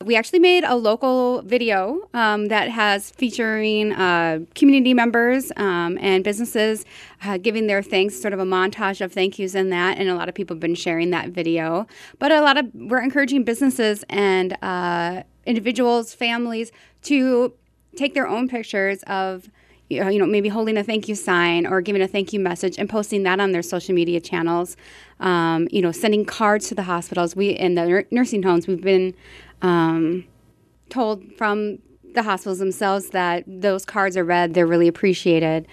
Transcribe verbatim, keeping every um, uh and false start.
we actually made a local video um, that has featuring uh, community members um, and businesses uh, giving their thanks, sort of a montage of thank yous in that, and a lot of people have been sharing that video. But a lot of we're encouraging businesses and uh, individuals, families to take their own pictures of, you know, maybe holding a thank you sign or giving a thank you message and posting that on their social media channels. Um, you know, sending cards to the hospitals. We in the nur- nursing homes, we've been um, told from the hospitals themselves that those cards are read, they're really appreciated.